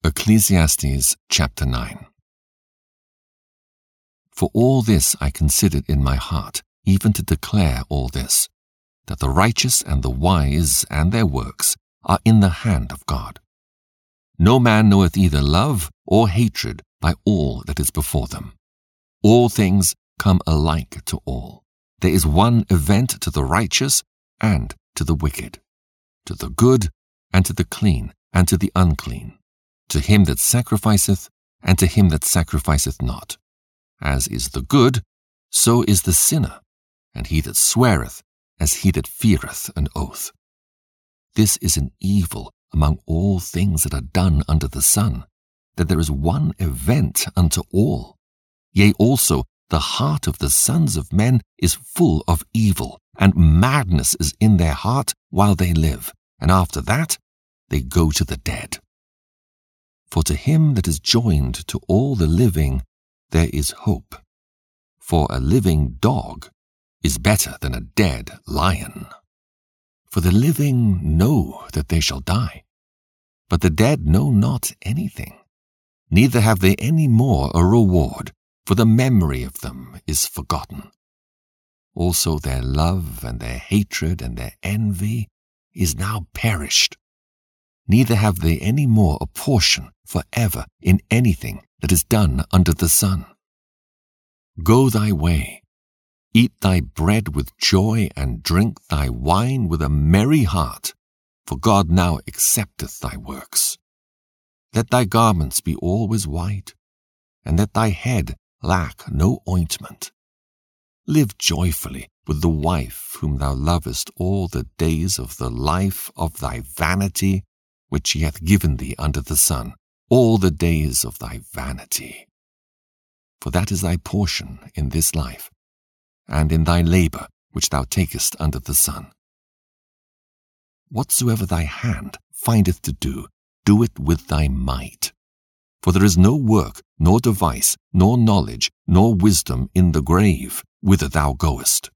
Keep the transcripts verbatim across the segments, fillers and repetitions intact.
Ecclesiastes chapter nine. For all this I considered in my heart, even to declare all this, that the righteous and the wise and their works are in the hand of God. No man knoweth either love or hatred by all that is before them. All things come alike to all. There is one event to the righteous and to the wicked, to the good and to the clean and to the unclean, to him that sacrificeth and to him that sacrificeth not. As is the good, so is the sinner, and he that sweareth, as he that feareth an oath. This is an evil among all things that are done under the sun, that there is one event unto all. Yea, also the heart of the sons of men is full of evil, and madness is in their heart while they live, and after that they go to the dead. For to him that is joined to all the living there is hope. For a living dog is better than a dead lion. For the living know that they shall die, but the dead know not anything, neither have they any more a reward, for the memory of them is forgotten. Also their love and their hatred and their envy is now perished. Neither have they any more a portion for ever in anything that is done under the sun. Go thy way, eat thy bread with joy, and drink thy wine with a merry heart, for God now accepteth thy works. Let thy garments be always white, and let thy head lack no ointment. Live joyfully with the wife whom thou lovest all the days of the life of thy vanity, which he hath given thee under the sun, all the days of thy vanity. For that is thy portion in this life, and in thy labor which thou takest under the sun. Whatsoever thy hand findeth to do, do it with thy might. For there is no work, nor device, nor knowledge, nor wisdom in the grave, whither thou goest.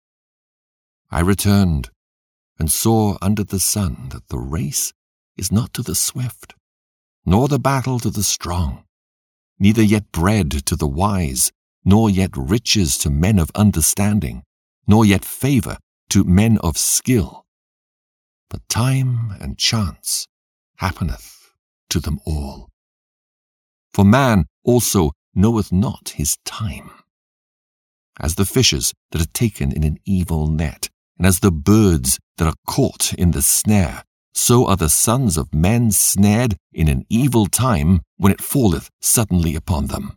I returned, and saw under the sun that the race is not to the swift, nor the battle to the strong, neither yet bread to the wise, nor yet riches to men of understanding, nor yet favor to men of skill. But time and chance happeneth to them all. For man also knoweth not his time. As the fishes that are taken in an evil net, and as the birds that are caught in the snare, so are the sons of men snared in an evil time when it falleth suddenly upon them.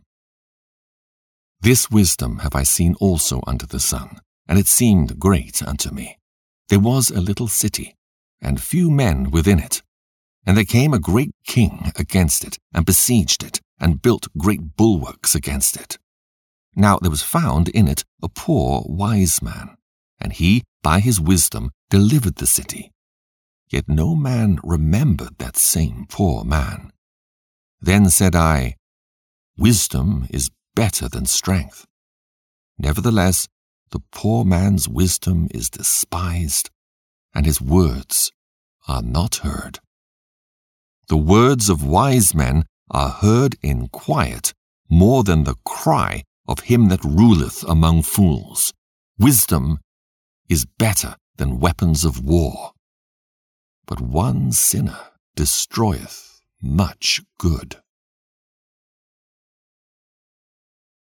This wisdom have I seen also under the sun, and it seemed great unto me. There was a little city, and few men within it. And there came a great king against it, and besieged it, and built great bulwarks against it. Now there was found in it a poor wise man, and he by his wisdom delivered the city. Yet no man remembered that same poor man. Then said I, Wisdom is better than strength. Nevertheless, the poor man's wisdom is despised, and his words are not heard. The words of wise men are heard in quiet more than the cry of him that ruleth among fools. Wisdom is better than weapons of war. But one sinner destroyeth much good.